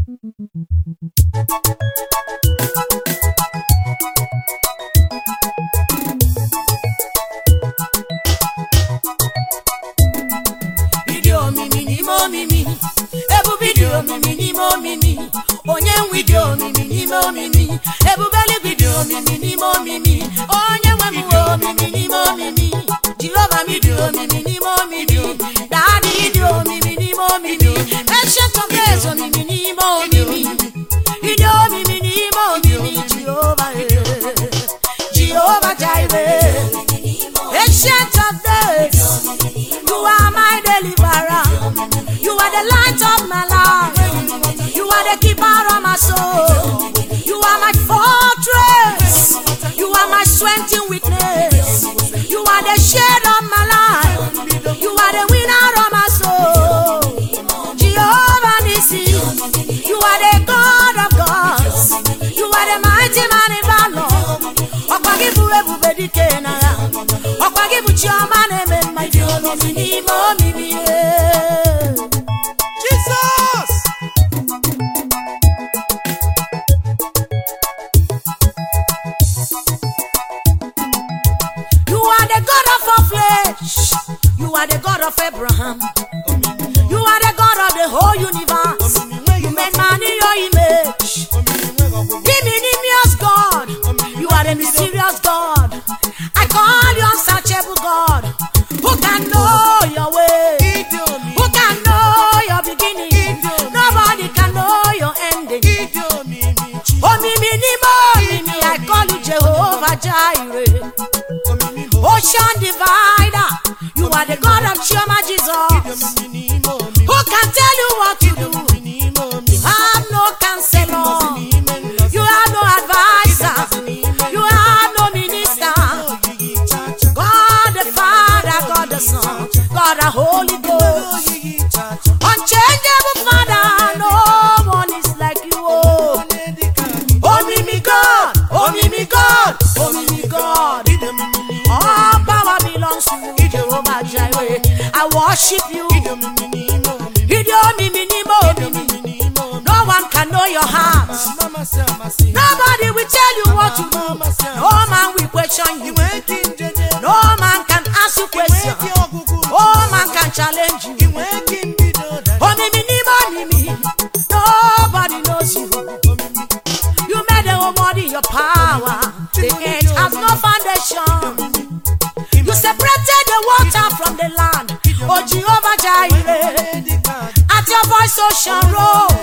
Video mimi mo mimi, ebu video mimi mo mimi, onye video mimi mo mimi, ebu beli video mimi mo mimi, onye mo mimi mo mimi, Jehovah video mimi mo mimi, Daddy video mimi mo mimi, ancient of days mimi mo mimi, video mimi mo mimi, Jehovah Jehovah Jireh, ancient of days. You are my deliverer. You are the light of my life. You are the keeper of my soul. You are my fortress. You are my strength in weakness. You are the shade of my life. You are the winner of my soul. Jehovah Nissi. You are the God of gods. You are the mighty man in battle. Okwagibu ebubedi kenaya. Okwagibu chioma neme my dear mimi mo mimi. Jesus! You are the God of all flesh. You are the God of Abraham. You are the God of the whole universe. You made man in your image. Diminimious God. You are the mysterious God. I call you unsearchable God. Who can know your way? Who can know your beginning? Nobody can know your ending. Oh, mimi ni mo mimi, I call you Jehovah Jireh. Ocean divider, you are the God of Chioma Jesus. Who can tell you what to do? You have no counselor. You have no advisor. You have no minister. God the Father, God the Son, God the Holy Ghost. Unchangeable Father, no one is like you. Oh, mimi God, oh, mimi God, oh, mimi God. All power belongs to you, Jehovah Jireh. I worship you. No one can know your heart. Nobody will tell you what to do. No man will question you. No man can ask you questions. No man can challenge you. Oh, mimi. Nobody knows you. You made the whole world in your power. The earth has no foundation. You separated the water from the land. Oh, Jehovah Jireh. At your voice ocean roll.